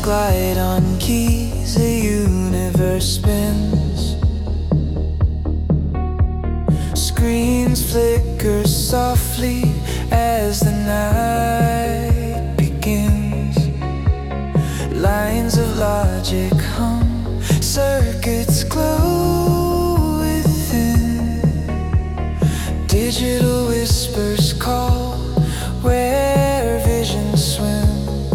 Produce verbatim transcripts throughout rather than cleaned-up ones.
glide on keys, the universe spins. Screens flicker softly as the night begins. Lines of logic hum, circuits glow within. Digital whispers call where visions swim.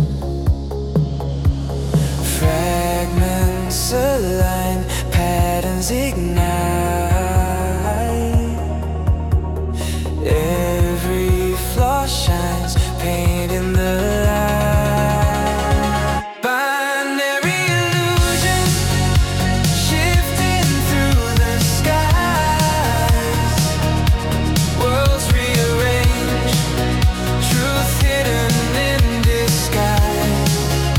Fragments align, patterns ignite. Every flaw shines, painting the light. Binary illusions shifting through the skies. Worlds rearrange, truth hidden in disguise.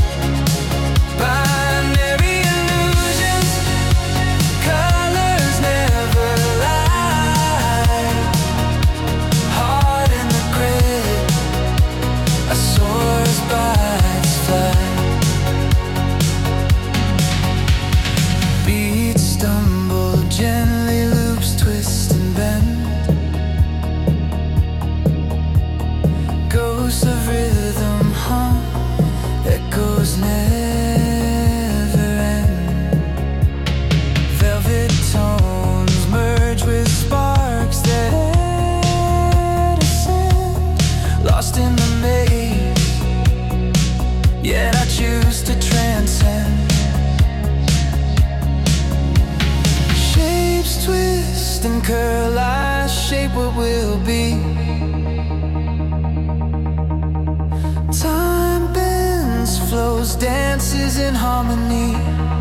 Binary illusions, colors never lie. Heart in the grid, a soar's by its flight. Beats stumble gently, loops twist and bend. Ghosts of rhythm hum, echoes never end. Velvet tones merge with sparks that ascend. Lost in the maze, yet I choose to transcend. Shapes twist and curl, I shape what will be. Time bends, flows, dances in harmony.